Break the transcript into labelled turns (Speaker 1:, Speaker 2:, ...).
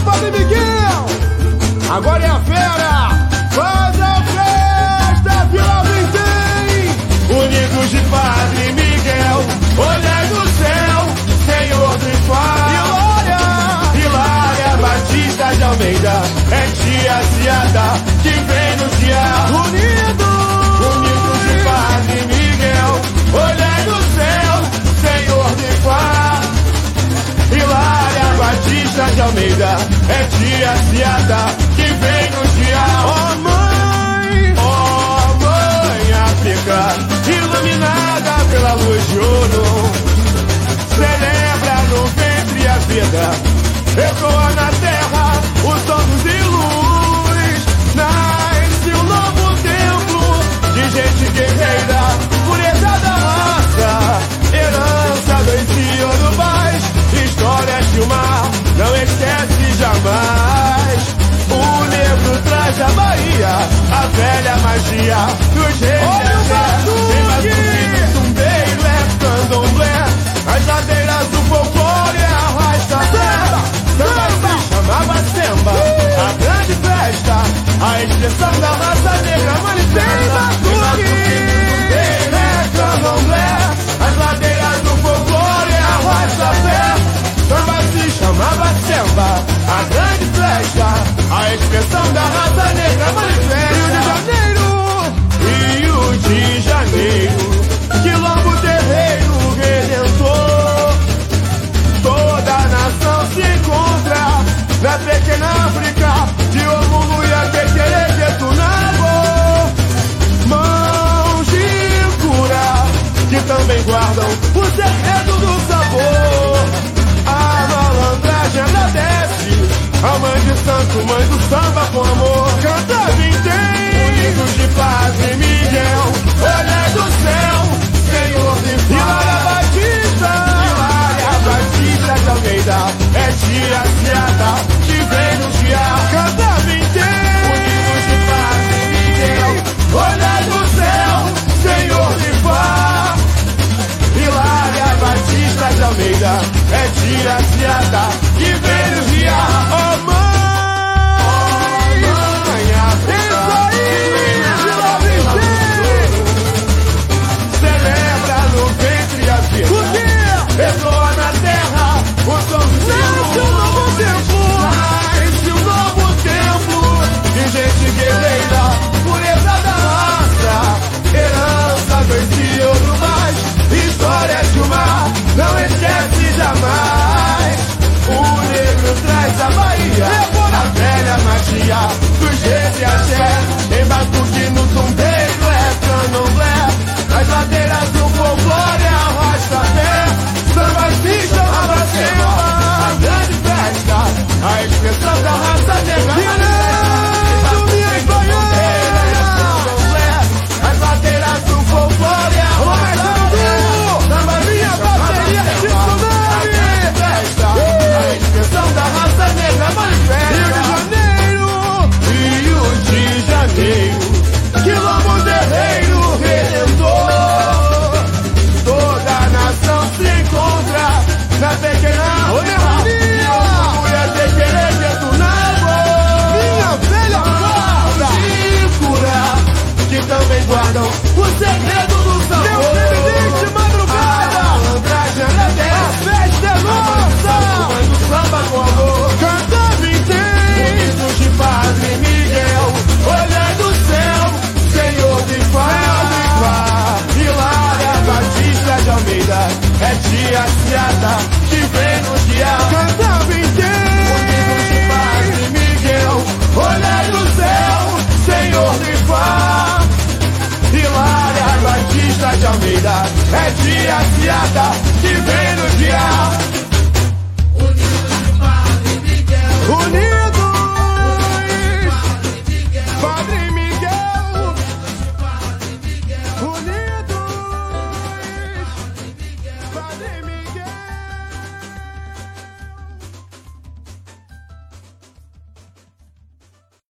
Speaker 1: Padre Miguel. Agora é a fera. Faz a festa, Vila Vintém.
Speaker 2: Unidos de Padre Miguel, olhai do céu, Senhor do Igual. Hilária Batista de Almeida, é tia Ciada que vem no dia. Unidos de Padre Miguel, olhai do céu, Senhor do Igual. Hilária Batista de Almeida, é tia Ciada que vem no dia.
Speaker 1: Ó
Speaker 2: mãe África, iluminada pela luz de ouro, celebra no ventre a vida, ecoa na terra os sons e luz. Nasce um novo templo de gente guerreira, pureza da raça, herança dos Iorubás, histórias de um mar, não esquece jamais. O negro traz a Bahia, a velha magia dos reis. Tem batuque no tumbeiro, é candomblé, as ladeiras do folclore é arrasta-pé. Samba se chamava Semba, a grande festa, a expressão da raça negra manifesta. Tem batuque no tumbeiro, é candomblé, as ladeiras do folclore é arrasta-pé. Samba se chamava Semba, a grande festa, a expressão da raça negra manifesta. Rio de Janeiro, quilombo terreiro redentor. Toda a nação se encontra na pequena África de Omulu e a Quequerequetunabo. Mãos de cura que também guardam o segredo do sabor. A malandragem agradece a mãe de santo, mãe do samba com amor. Canta Vintém, unidos de Padre Miguel, olhai do céu, Senhor de Hilária Batista de Almeida, é tia Ciada que vem no dia. Canta Vintém, unidos de Padre Miguel, olhai do céu, Senhor de Fá. Hilária Batista de Almeida, é tia Ciada que vem no dia. Oh mãe África, celebra no ventre a vida, ecoa na terra o som do Nasce um novo templo de gente guerreira, pureza da raça, herança dos Iorubás, histórias de um mar, não esquece jamais. O negro traz a Bahia, a velha magia dos reis e axé. Tem batuque no tumbeiro, é candomblé, as ladeiras do folclore arrasta-pé. Samba se chama Semba, a grande festa, a expressão da raça negra. As ladeiras do folclore arrasta-pé. Samba minha bateria de tsunami, a expressão da raça negra manifesta. Rio de Janeiro, quilombo terreiro redentor. Toda a nação se encontra na pequena África. Mulher de querer detunado, minha velha guarda de cura, que também guardam o segredo do sabor. Meu presidente madrugada, a malandragem agradece, a festa é nossa, mãe do samba com amor. Canta Vintém, unidos de Padre Miguel, olhai do céu, Senhor de Fá. Hilária Batista de Almeida, é tia Ciada que vem no dia. Canta Vintém, unidos de Padre Miguel, olhai do céu, Senhor de Fá. Hilária Batista de Almeida, é tia Ciada que